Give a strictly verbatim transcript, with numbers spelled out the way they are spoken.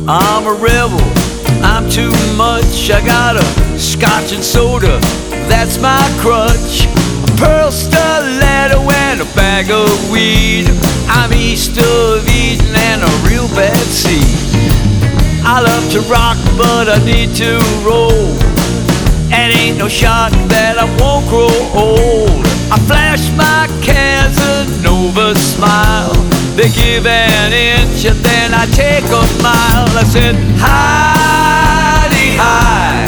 I'm a rebel, I'm too much. I got a scotch and soda, that's my crutch. A pearl stiletto and a bag of weed. I'm east of Eden and a real bad seed. I love to rock, but I need to roll. And ain't no shock that I won't grow old. I flash my Casanova smile. They give an inch and then I take a mile. I said, hi-de-hi.